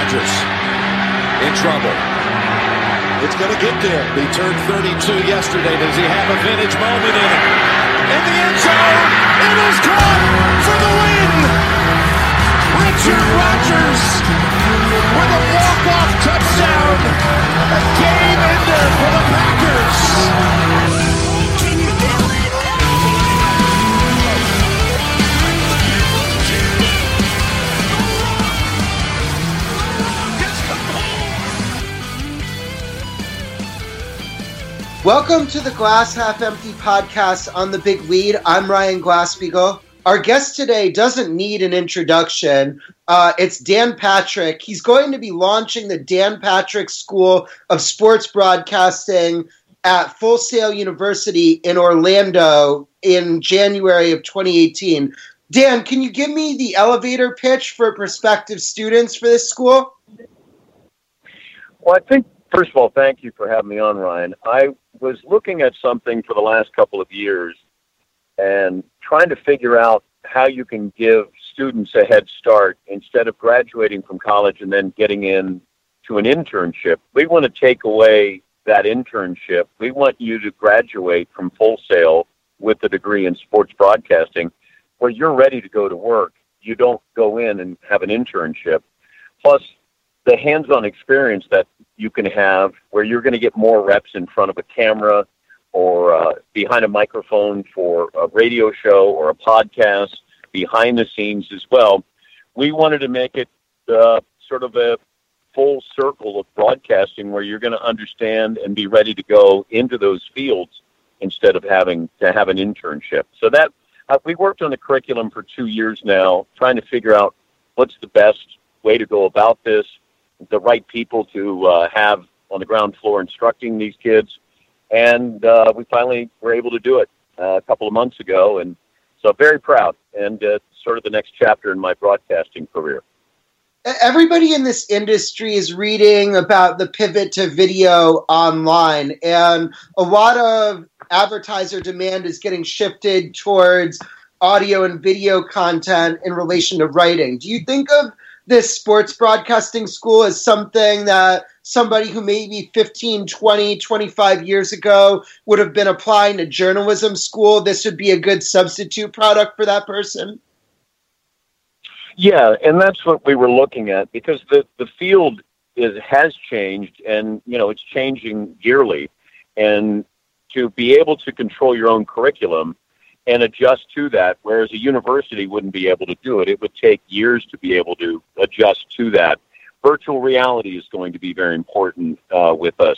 Rodgers in trouble. It's going to get there. He turned 32 yesterday. Does he have a vintage moment in it? In the end zone, it is caught for the win. Richard Rodgers with a walk-off touchdown. A game ender for the Packers. Welcome to the Glass Half Empty podcast on the Big Lead. I'm Ryan Glasspiegel. Our guest today doesn't need an introduction. It's Dan Patrick. He's going to be launching the Dan Patrick School of Sports Broadcasting at Full Sail University in Orlando in January of 2018. Dan, can you give me the elevator pitch for prospective students for this school? Well, I think, first of all, thank you for having me on, Ryan. I was looking at something for the last couple of years and trying to figure out how you can give students a head start instead of graduating from college and then getting into an internship. We want to take away that internship. We want you to graduate from Full Sail with a degree in sports broadcasting where you're ready to go to work. You don't go in and have an internship. Plus, the hands-on experience that you can have where you're going to get more reps in front of a camera or behind a microphone for a radio show or a podcast, behind the scenes as well. We wanted to make it sort of a full circle of broadcasting where you're going to understand and be ready to go into those fields instead of having to have an internship. So that we worked on the curriculum for 2 years now, trying to figure out what's the best way to go about this, the right people to have on the ground floor instructing these kids. And we finally were able to do it a couple of months ago. And so very proud and sort of the next chapter in my broadcasting career. Everybody in this industry is reading about the pivot to video online, and a lot of advertiser demand is getting shifted towards audio and video content in relation to writing. Do you think of this sports broadcasting school as something that somebody who maybe 15, 20, 25 years ago would have been applying to journalism school, this would be a good substitute product for that person? Yeah, and that's what we were looking at, because the field has changed, and it's changing yearly. And to be able to control your own curriculum and adjust to that, whereas a university wouldn't be able to do it. It would take years to be able to adjust to that. Virtual reality is going to be very important with us.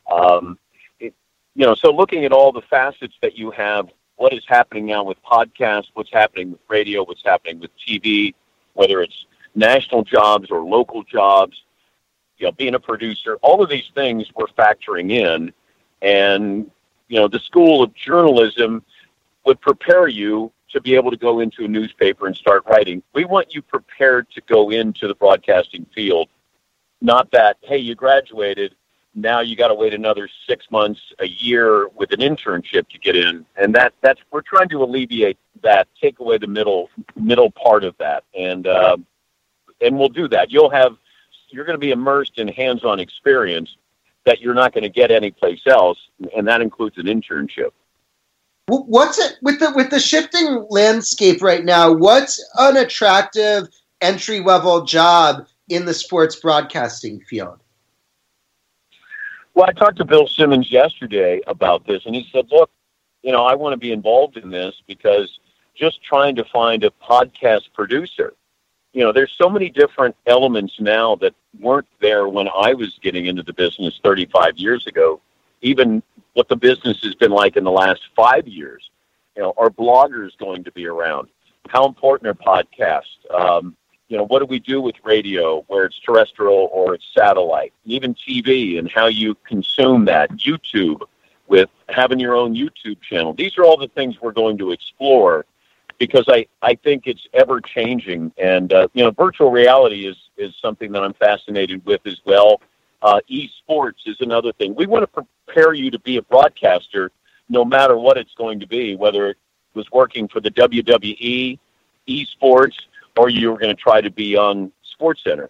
So looking at all the facets that you have, what is happening now with podcasts, what's happening with radio, what's happening with TV, whether it's national jobs or local jobs, being a producer, all of these things we're factoring in. And, the School of Journalism would prepare you to be able to go into a newspaper and start writing. We want you prepared to go into the broadcasting field, not that, hey, you graduated, now you got to wait another 6 months, a year with an internship to get in. And that's we're trying to alleviate that, take away the middle part of that. And we'll do that. You're going to be immersed in hands-on experience that you're not going to get anyplace else, and that includes an internship. What's it with the shifting landscape right now? What's an attractive entry-level job in the sports broadcasting field? Well, I talked to Bill Simmons yesterday about this, and he said, look, I want to be involved in this because just trying to find a podcast producer, there's so many different elements now that weren't there when I was getting into the business 35 years ago, even what the business has been like in the last 5 years. Are bloggers going to be around? How important are podcasts? What do we do with radio, where it's terrestrial or it's satellite? Even TV and how you consume that. YouTube, with having your own YouTube channel. These are all the things we're going to explore because I think it's ever changing. And, virtual reality is something that I'm fascinated with as well. Esports is another thing. We want to prepare you to be a broadcaster no matter what it's going to be, whether it was working for the WWE, esports, or you were going to try to be on SportsCenter.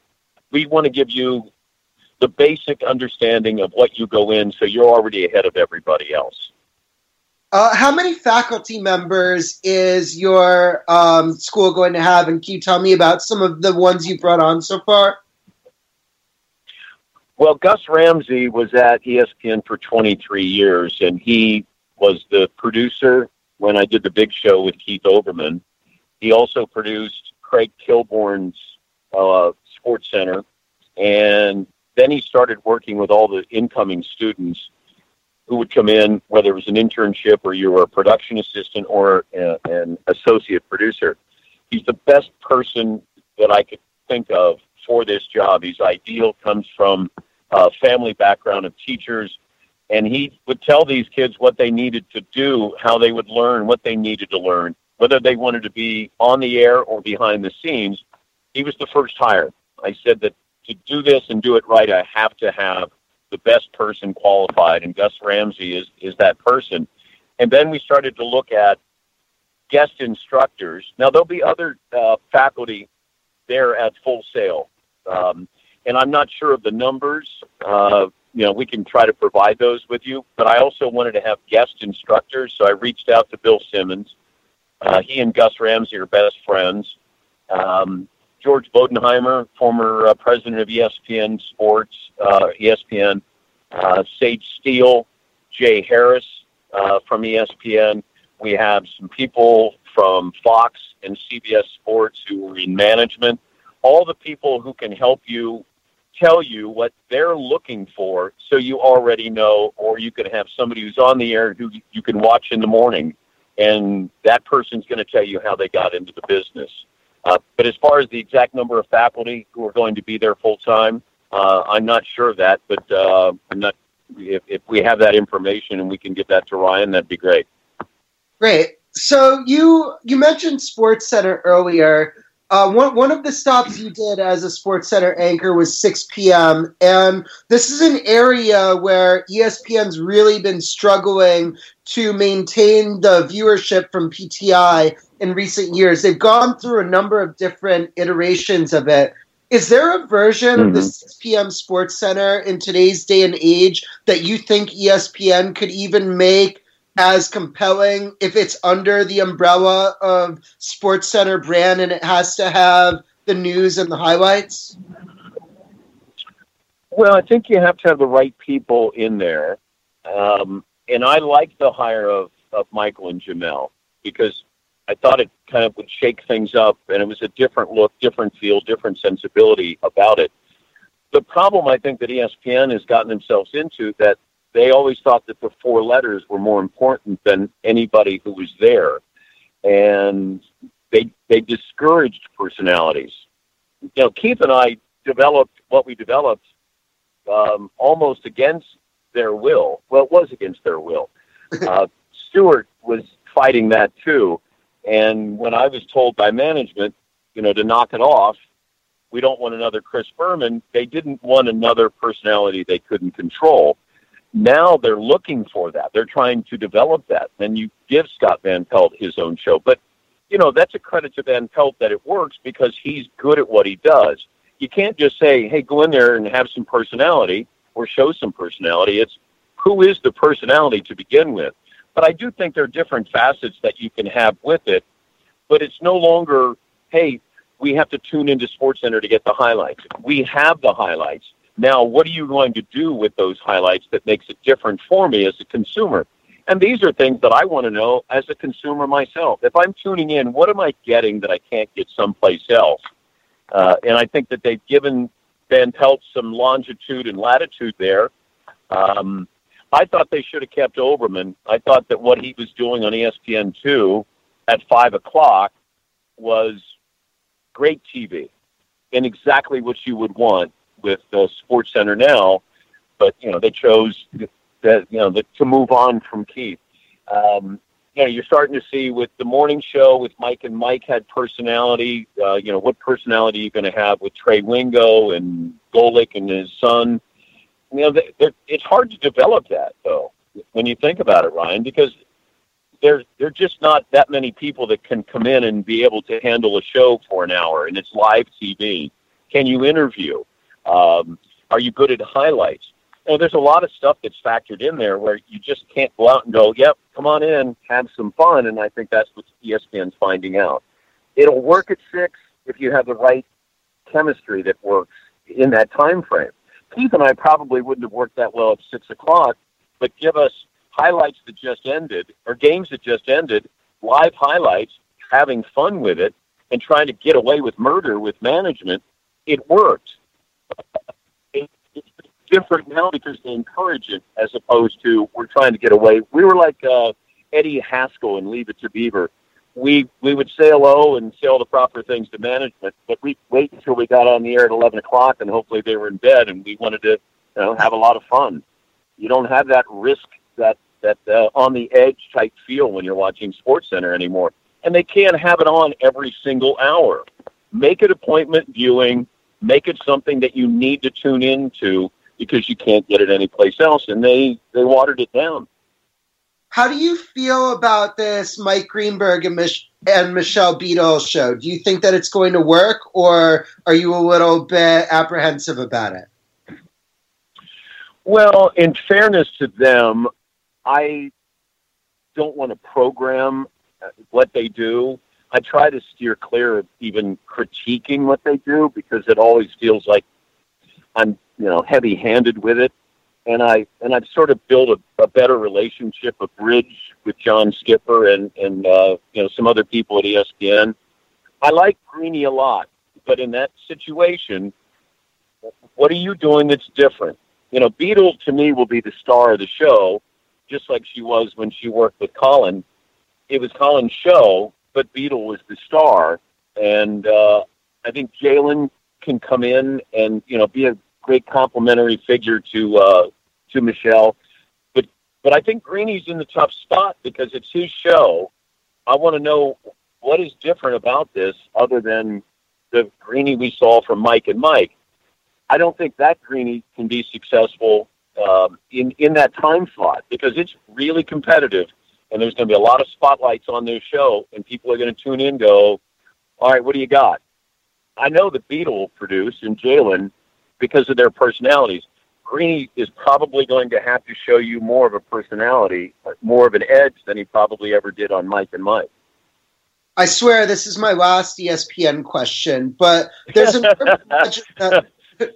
We want to give you the basic understanding of what you go in so you're already ahead of everybody else. How many faculty members is your school going to have? And can you tell me about some of the ones you brought on so far? Well, Gus Ramsey was at ESPN for 23 years, and he was the producer when I did the big show with Keith Olbermann. He also produced Craig Kilborn's Sports Center, and then he started working with all the incoming students who would come in, whether it was an internship or you were a production assistant or an associate producer. He's the best person that I could think of for this job. He's ideal, comes from a family background of teachers, and he would tell these kids what they needed to do, how they would learn, what they needed to learn, whether they wanted to be on the air or behind the scenes. He was the first hire. I said that to do this and do it right, I have to have the best person qualified, and Gus Ramsey is that person. And then we started to look at guest instructors. Now, there'll be other faculty there at Full Sail, and I'm not sure of the numbers. We can try to provide those with you, but I also wanted to have guest instructors, so I reached out to Bill Simmons. He and Gus Ramsey are best friends. George Bodenheimer, former president of ESPN Sports, ESPN, Sage Steele, Jay Harris from ESPN. We have some people from Fox and CBS Sports who are in management. All the people who can help you tell you what they're looking for so you already know, or you can have somebody who's on the air who you can watch in the morning, and that person's going to tell you how they got into the business. But as far as the exact number of faculty who are going to be there full-time, I'm not sure of that, but if we have that information and we can get that to Ryan, that'd be great. Great. So you mentioned Sports Center earlier. One of the stops you did as a Sports Center anchor was 6 p.m., and this is an area where ESPN's really been struggling to maintain the viewership from PTI in recent years. They've gone through a number of different iterations of it. Is there a version of the 6 p.m. Sports Center in today's day and age that you think ESPN could even make as compelling if it's under the umbrella of Sports Center brand and it has to have the news and the highlights? Well, I think you have to have the right people in there. And I like the hire of Michael and Jamel because I thought it kind of would shake things up, and it was a different look, different feel, different sensibility about it. The problem I think that ESPN has gotten themselves into, that they always thought that the four letters were more important than anybody who was there, and they discouraged personalities. Keith and I developed what we developed almost against their will. Well, it was against their will. Stewart was fighting that too. And when I was told by management, to knock it off, we don't want another Chris Berman, they didn't want another personality they couldn't control. Now they're looking for that. They're trying to develop that. And you give Scott Van Pelt his own show. But, that's a credit to Van Pelt that it works because he's good at what he does. You can't just say, hey, go in there and have some personality or show some personality. It's who is the personality to begin with. But I do think there are different facets that you can have with it. But it's no longer, hey, we have to tune into SportsCenter to get the highlights. We have the highlights. Now, what are you going to do with those highlights that makes it different for me as a consumer? And these are things that I want to know as a consumer myself. If I'm tuning in, what am I getting that I can't get someplace else? And I think that they've given Van Pelt some longitude and latitude there. I thought they should have kept Olbermann. I thought that what he was doing on ESPN2 at 5 o'clock was great TV and exactly what you would want with Sports Center now. But, they chose to move on from Keith. You're starting to see with the morning show with Mike, and Mike had personality. What personality are you going to have with Trey Wingo and Golick and his son? It's hard to develop that, though, when you think about it, Ryan, because there are just not that many people that can come in and be able to handle a show for an hour, and it's live TV. Can you interview? Are you good at highlights? There's a lot of stuff that's factored in there where you just can't go out and go, yep, come on in, have some fun. And I think that's what ESPN's finding out. It'll work at 6 if you have the right chemistry that works in that time frame. Keith and I probably wouldn't have worked that well at 6 o'clock, but give us highlights that just ended or games that just ended, live highlights, having fun with it, and trying to get away with murder with management. It worked. It's different now because they encourage it as opposed to we're trying to get away. We were like Eddie Haskell and Leave It to Beaver. We would say hello and say all the proper things to management, but we'd wait until we got on the air at 11 o'clock and hopefully they were in bed and we wanted to have a lot of fun. You don't have that risk, that on the edge type feel when you're watching SportsCenter anymore. And they can't have it on every single hour. Make it appointment viewing. Make it something that you need to tune into because you can't get it anyplace else. And they watered it down. How do you feel about this Mike Greenberg and Michelle Beadle show? Do you think that it's going to work, or are you a little bit apprehensive about it? Well, in fairness to them, I don't want to program what they do. I try to steer clear of even critiquing what they do because it always feels like I'm, heavy-handed with it. And I've sort of built a better relationship, a bridge with John Skipper and some other people at ESPN. I like Greeny a lot, but in that situation, what are you doing that's different? Beadle to me will be the star of the show, just like she was when she worked with Colin. It was Colin's show, but Beadle was the star. And I think Jalen can come in and, be a great complimentary figure to Michelle. But I think Greeny's in the tough spot because it's his show. I want to know what is different about this other than the Greeny we saw from Mike and Mike. I don't think that Greeny can be successful in that time slot because it's really competitive and there's going to be a lot of spotlights on their show and people are going to tune in and go, all right, what do you got? I know that Beadle will produce and Jalen because of their personalities. Greeny is probably going to have to show you more of a personality, more of an edge than he probably ever did on Mike and Mike. I swear this is my last ESPN question, but there's an urban legend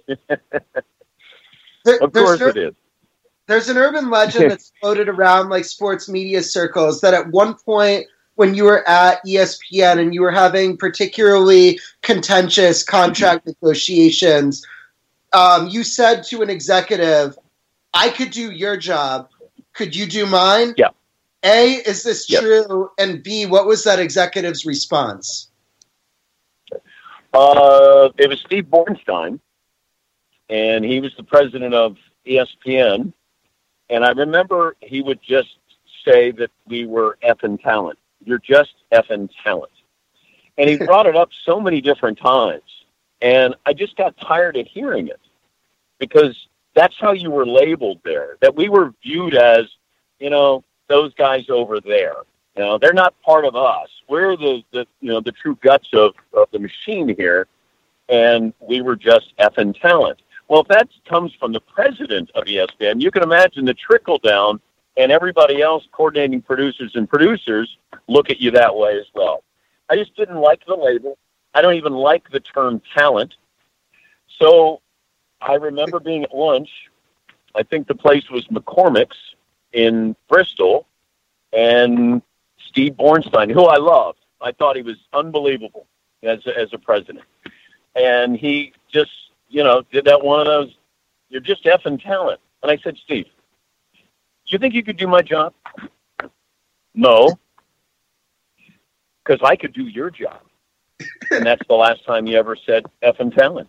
of course it is. There's an urban legend that's floated around like sports media circles that at one point when you were at ESPN and you were having particularly contentious contract negotiations, you said to an executive, I could do your job. Could you do mine? Yeah. A, is this true? And B, what was that executive's response? It was Steve Bornstein, and he was the president of ESPN. And I remember he would just say that we were effing talent. You're just effing talent. And he brought it up so many different times. And I just got tired of hearing it because that's how you were labeled there, that we were viewed as, those guys over there. They're not part of us. We're the true guts of the machine here, and we were just effing talent. Well, if that comes from the president of ESPN, you can imagine the trickle down and everybody else, coordinating producers and producers, look at you that way as well. I just didn't like the label. I don't even like the term talent. So I remember being at lunch. I think the place was McCormick's in Bristol, and Steve Bornstein, who I loved. I thought he was unbelievable as a president. And he just, did that one of those, you're just effing talent. And I said, Steve, do you think you could do my job? No, because I could do your job. And that's the last time you ever said effing talent.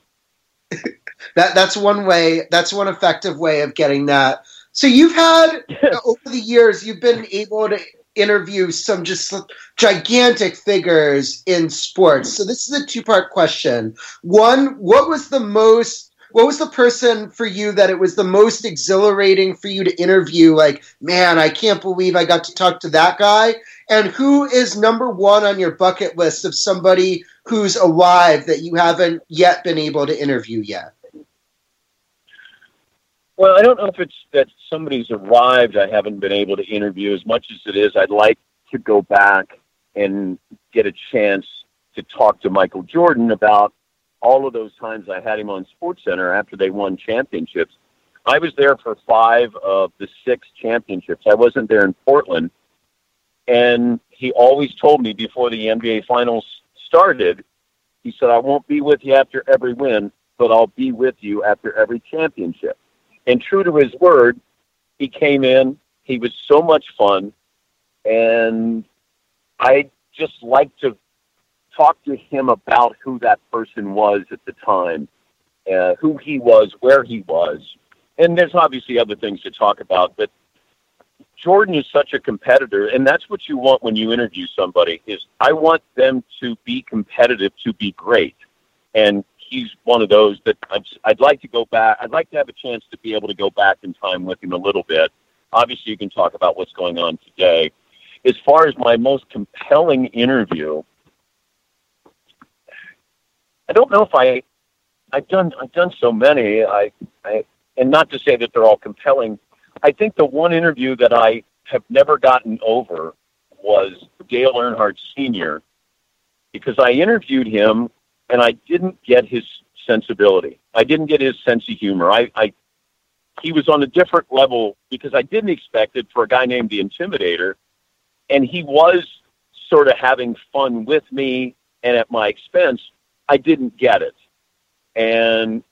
That's one way. That's one effective way of getting that. So you've had, over the years, you've been able to interview some just gigantic figures in sports. So this is a two-part question. One, what was the person for you that it was the most exhilarating for you to interview? Like, man, I can't believe I got to talk to that guy. And who is number one on your bucket list of somebody who's alive that you haven't yet been able to interview yet? Well, I don't know if it's that somebody's arrived I haven't been able to interview as much as it is. I'd like to go back and get a chance to talk to Michael Jordan about all of those times I had him on SportsCenter after they won championships. I was there for 5 of the 6 championships. I wasn't there in Portland. And he always told me before the NBA Finals started, he said, I won't be with you after every win, but I'll be with you after every championship. And true to his word, he came in. He was so much fun. And I just like to talk to him about who that person was at the time, who he was, where he was. And there's obviously other things to talk about, but Jordan is such a competitor, and that's what you want when you interview somebody, is I want them to be competitive, to be great. And he's one of those that I'd like to go back. I'd like to have a chance to be able to go back in time with him a little bit. Obviously, you can talk about what's going on today. As far as my most compelling interview, I don't know if I've done so many. And not to say that they're all compelling. I think the one interview that I have never gotten over was Dale Earnhardt Sr., because I interviewed him and I didn't get his sensibility. I didn't get his sense of humor. He was on a different level because I didn't expect it for a guy named The Intimidator, and he was sort of having fun with me and at my expense. I didn't get it. And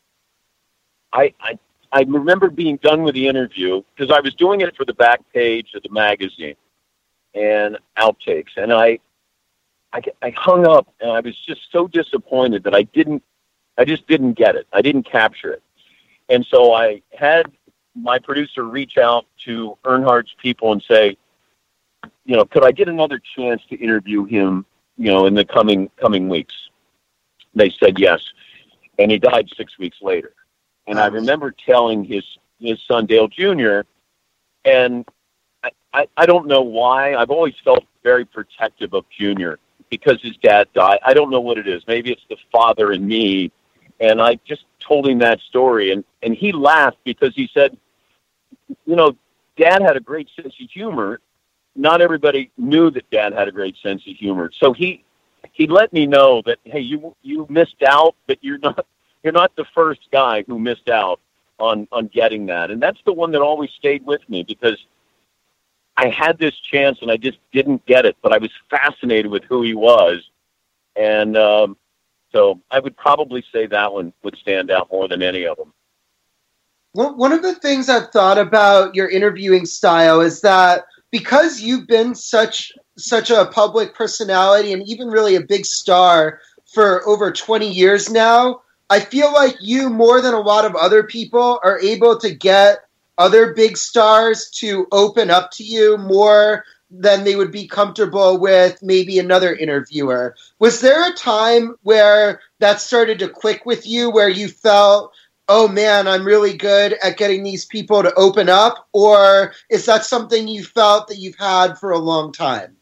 I remember being done with the interview because I was doing it for the back page of the magazine and outtakes. And I hung up and I was just so disappointed that I just didn't get it. I didn't capture it. And so I had my producer reach out to Earnhardt's people and say, could I get another chance to interview him, in the coming weeks? They said yes. And he died 6 weeks later. And I remember telling his son, Dale Jr., and I don't know why. I've always felt very protective of Jr. because his dad died. I don't know what it is. Maybe it's the father in me. And I just told him that story. And he laughed because he said, Dad had a great sense of humor. Not everybody knew that Dad had a great sense of humor. So he let me know that, hey, you missed out, but you're not the first guy who missed out on getting that. And that's the one that always stayed with me because I had this chance and I just didn't get it, but I was fascinated with who he was. And so I would probably say that one would stand out more than any of them. Well, one of the things I've thought about your interviewing style is that because you've been such a public personality and even really a big star for over 20 years now, I feel like you, more than a lot of other people, are able to get other big stars to open up to you more than they would be comfortable with maybe another interviewer. Was there a time where that started to click with you, where you felt, oh man, I'm really good at getting these people to open up? Or is that something you felt that you've had for a long time?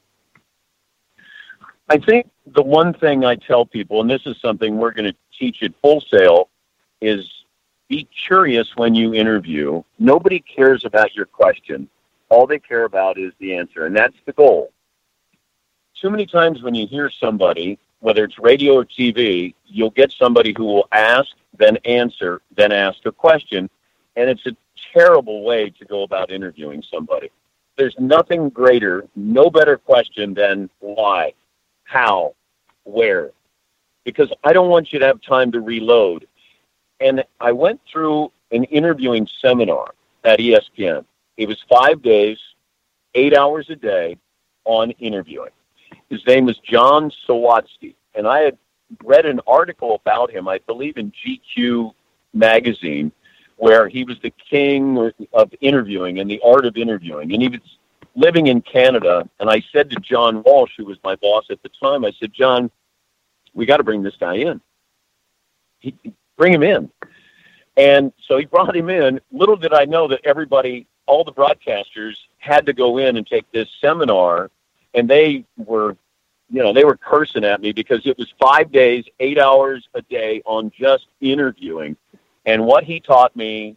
I think the one thing I tell people, and this is something we're going to teach at Wholesale, is be curious when you interview. Nobody cares about your question. All they care about is the answer, and that's the goal. Too many times when you hear somebody, whether it's radio or TV, you'll get somebody who will ask, then answer, then ask a question, and it's a terrible way to go about interviewing somebody. There's nothing greater, no better question than why, how, where, because I don't want you to have time to reload. And I went through an interviewing seminar at ESPN. It was 5 days, 8 hours a day on interviewing. His name was John Sawatsky, and I had read an article about him, I believe in GQ magazine, where he was the king of interviewing and the art of interviewing. And he was living in Canada, and I said to John Walsh, who was my boss at the time, I said, John, we got to bring this guy in. Bring him in. And so he brought him in. Little did I know that everybody, all the broadcasters, had to go in and take this seminar, and they were cursing at me because it was 5 days, 8 hours a day on just interviewing. And what he taught me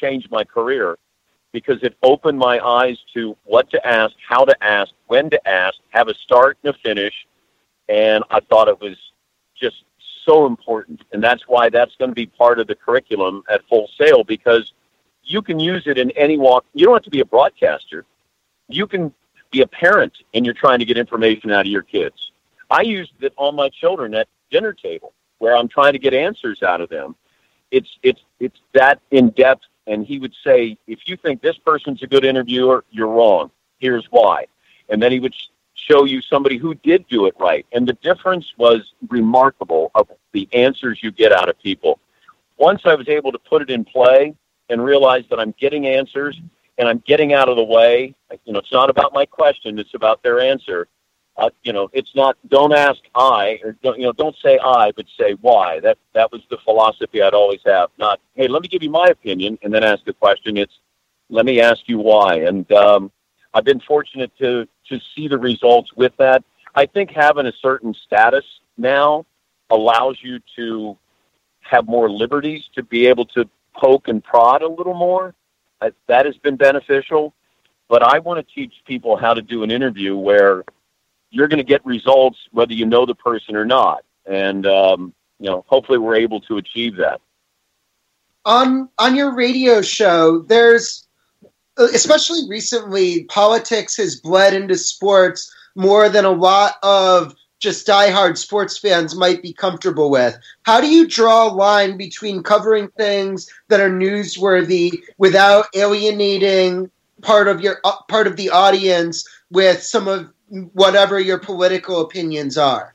changed my career because it opened my eyes to what to ask, how to ask, when to ask, have a start and a finish. And I thought it was just so important. And that's why that's going to be part of the curriculum at Full Sail, because you can use it in any walk. You don't have to be a broadcaster. You can be a parent and you're trying to get information out of your kids. I used it on my children at dinner table where I'm trying to get answers out of them. It's that in depth. And he would say, if you think this person's a good interviewer, you're wrong. Here's why. And then he would show you somebody who did do it right. And the difference was remarkable of the answers you get out of people. Once I was able to put it in play and realize that I'm getting answers and I'm getting out of the way, it's not about my question, it's about their answer. It's not, don't ask I, or don't say I, but say why. That was the philosophy I'd always have. Not, hey, let me give you my opinion and then ask a question. It's, let me ask you why. And I've been fortunate to see the results with that. I think having a certain status now allows you to have more liberties to be able to poke and prod a little more. That has been beneficial. But I want to teach people how to do an interview where you're going to get results whether you know the person or not. And, hopefully we're able to achieve that. On your radio show, there's, especially recently, politics has bled into sports more than a lot of just diehard sports fans might be comfortable with. How do you draw a line between covering things that are newsworthy without alienating part of the audience with some of whatever your political opinions are?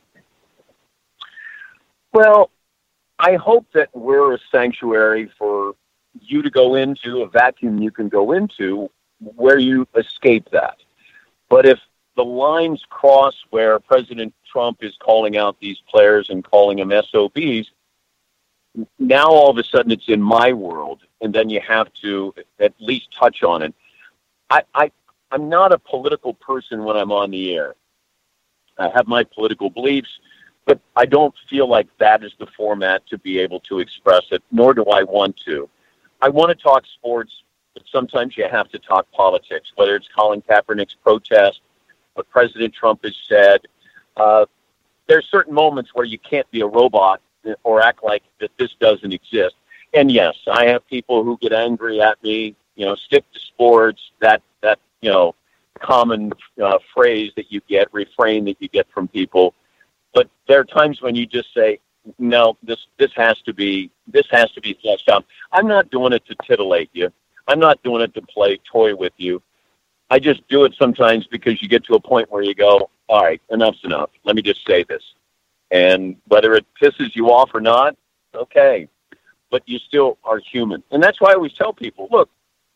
Well, I hope that we're a sanctuary for you to go into, a vacuum you can go into where you escape that. But if the lines cross where President Trump is calling out these players and calling them SOBs, now all of a sudden it's in my world, and then you have to at least touch on it. I'm not a political person when I'm on the air. I have my political beliefs, but I don't feel like that is the format to be able to express it, nor do I want to. I want to talk sports, but sometimes you have to talk politics, whether it's Colin Kaepernick's protest, what President Trump has said. There's certain moments where you can't be a robot or act like that this doesn't exist. And yes, I have people who get angry at me, stick to sports, that common phrase that you get, refrain that you get from people. But there are times when you just say, no, this has to be fleshed out. I'm not doing it to titillate you. I'm not doing it to play toy with you. I just do it sometimes because you get to a point where you go, all right, enough's enough. Let me just say this. And whether it pisses you off or not, okay. But you still are human. And that's why I always tell people, look,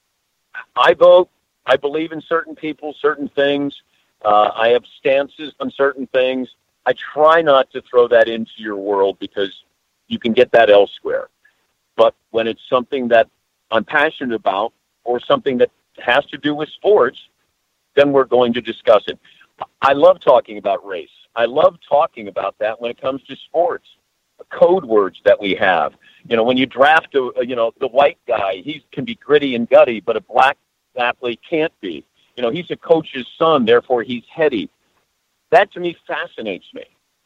I vote. I believe in certain people, certain things. I have stances on certain things. I try not to throw that into your world because you can get that elsewhere. But when it's something that I'm passionate about or something that has to do with sports, then we're going to discuss it. I love talking about race. I love talking about that when it comes to sports. Code words that we have. When you draft the white guy, he can be gritty and gutty, but a black athlete can't be. He's a coach's son, therefore he's heady. That to me fascinates me.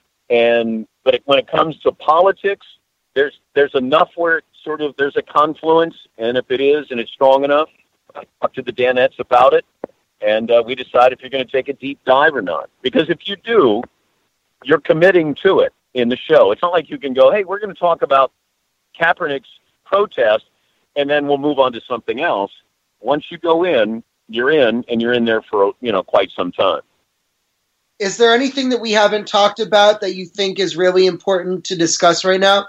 But when it comes to politics, there's enough where there's a confluence, and if it is and it's strong enough, I talk to the Danettes about it, and we decide if you're going to take a deep dive or not. Because if you do, you're committing to it in the show. It's not like you can go, hey, we're going to talk about Kaepernick's protest, and then we'll move on to something else. Once you go in, you're in, and you're in there for quite some time. Is there anything that we haven't talked about that you think is really important to discuss right now?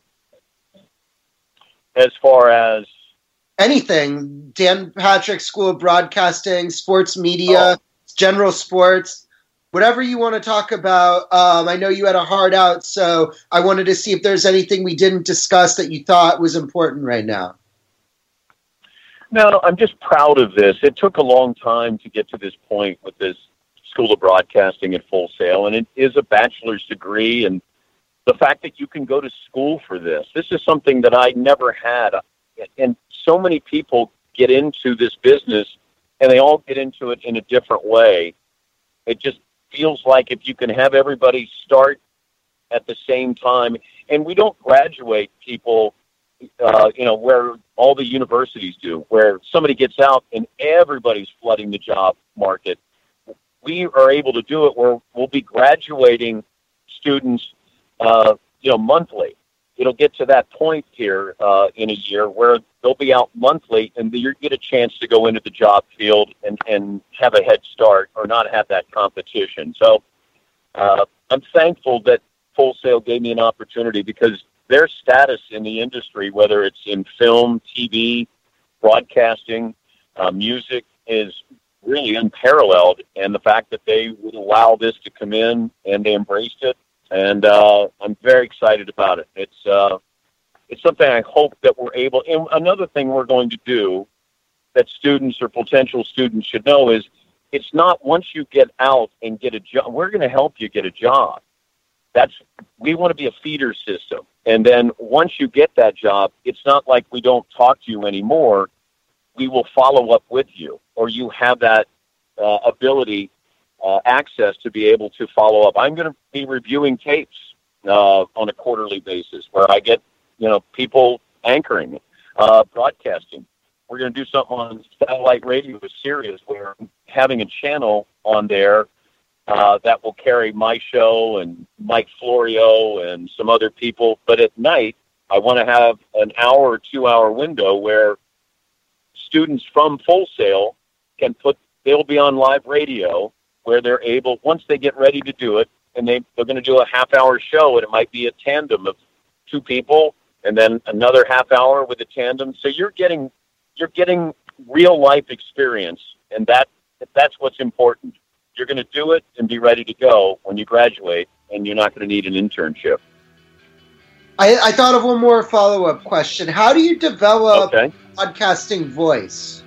As far as? Anything. Dan Patrick School of Broadcasting, sports media, general sports, whatever you want to talk about. I know you had a hard out, so I wanted to see if there's anything we didn't discuss that you thought was important right now. No, I'm just proud of this. It took a long time to get to this point with this School of Broadcasting at Full Sail, and it is a bachelor's degree, and the fact that you can go to school for this is something that I never had. And so many people get into this business, and they all get into it in a different way. It just feels like if you can have everybody start at the same time, and we don't graduate people, where all the universities do, where somebody gets out and everybody's flooding the job market. We are able to do it where we'll be graduating students, monthly. It'll get to that point here in a year where they'll be out monthly, and you get a chance to go into the job field and have a head start or not have that competition. So I'm thankful that Full Sail gave me an opportunity, because their status in the industry, whether it's in film, TV, broadcasting, music, is really unparalleled. And the fact that they would allow this to come in and they embraced it, and I'm very excited about it. It's something I hope that we're able. And another thing we're going to do that students or potential students should know is, it's not once you get out and get a job, we're going to help you get a job. We want to be a feeder system. And then once you get that job, it's not like we don't talk to you anymore. We will follow up with you, or you have that ability, access to be able to follow up. I'm going to be reviewing tapes on a quarterly basis, where I get, people anchoring, broadcasting. We're going to do something on satellite radio with Sirius, where I'm having a channel on there that will carry my show and Mike Florio and some other people. But at night, I want to have an hour or 2 hour window where students from Full Sail they'll be on live radio, where they're able, once they get ready to do it, and they're going to do a half-hour show, and it might be a tandem of two people, and then another half hour with a tandem. So you're getting real life experience, and that's what's important. You're going to do it and be ready to go when you graduate, and you're not going to need an internship. I thought of one more follow-up question. How do you develop podcasting voice?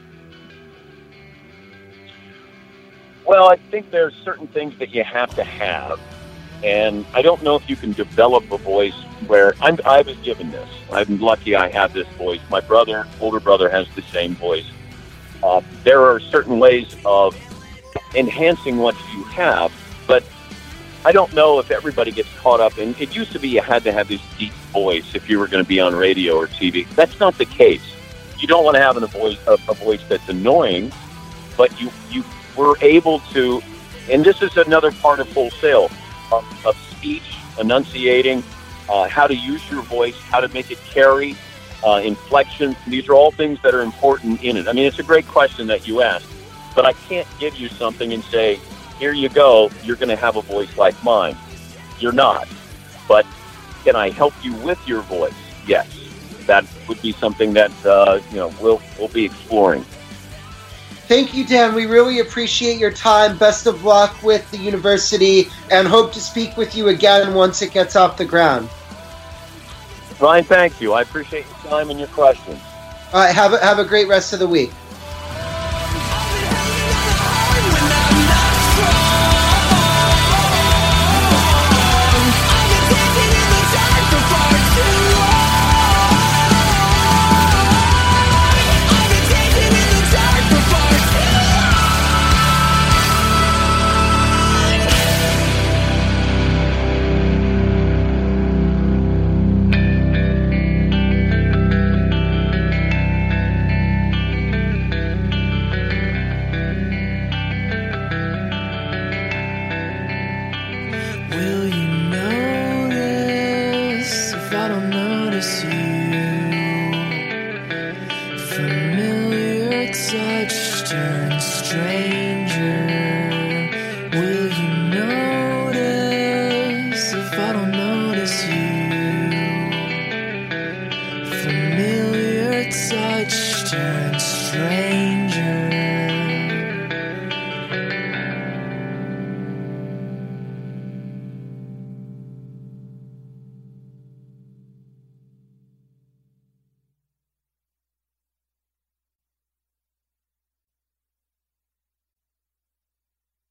Well, I think there's certain things that you have to have, and I don't know if you can develop a voice where I was given this. I'm lucky I have this voice. My older brother, has the same voice. There are certain ways of enhancing what you have, but I don't know if everybody gets caught up in. It used to be you had to have this deep voice if you were going to be on radio or TV. That's not the case. You don't want to have a voice that's annoying, but you were able to, and this is another part of Full Sail, of speech, enunciating, how to use your voice, how to make it carry, inflection. These are all things that are important in it. I mean, it's a great question that you asked, but I can't give you something and say, here you go, you're going to have a voice like mine. You're not. But can I help you with your voice? Yes. That would be something that we'll be exploring. Thank you, Dan. We really appreciate your time. Best of luck with the university, and hope to speak with you again once it gets off the ground. Ryan, thank you. I appreciate your time and your questions. All right, have a great rest of the week. Will you notice if I don't